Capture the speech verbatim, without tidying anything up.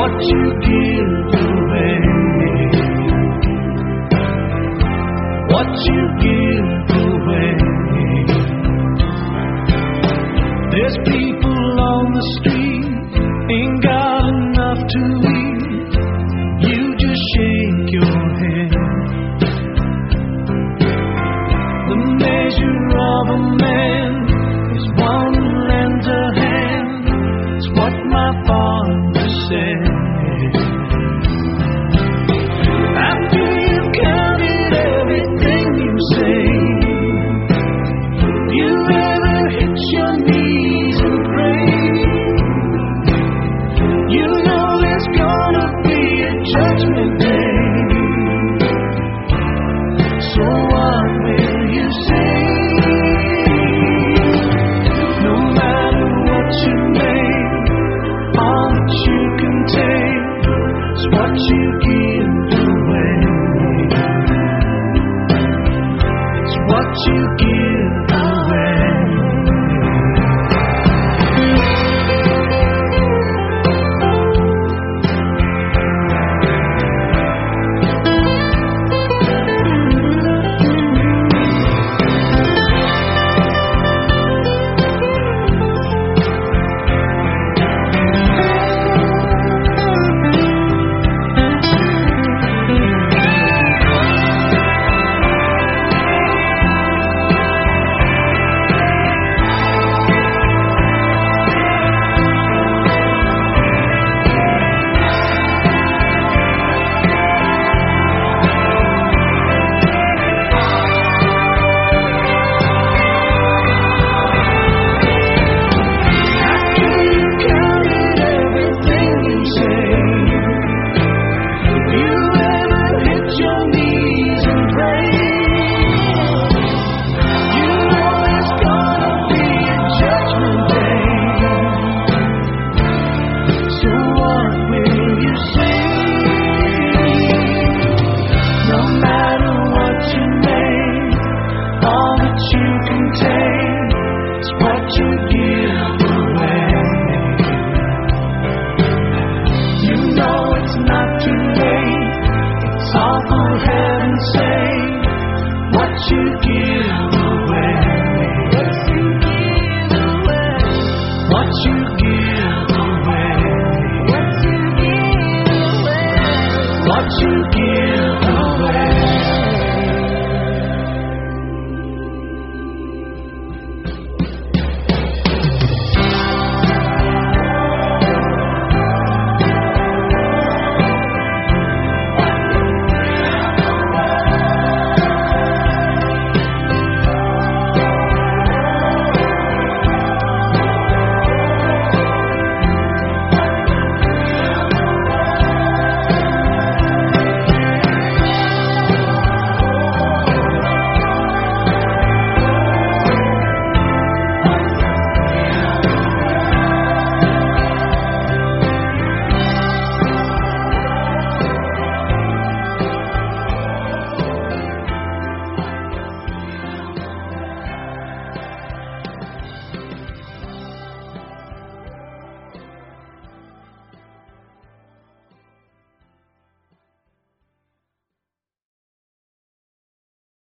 what you give away. What you give away. There's people on the street, ain't got enough to eat. You just shake your head. The measure of a man is one who lends a hand. It's what my father said. After you've counted everything you say, you ever hit your knees and pray? You know there's gonna be a judgment day. So what will you say? No matter what you make, all that you can take is what you give away. It's what you give away. What you give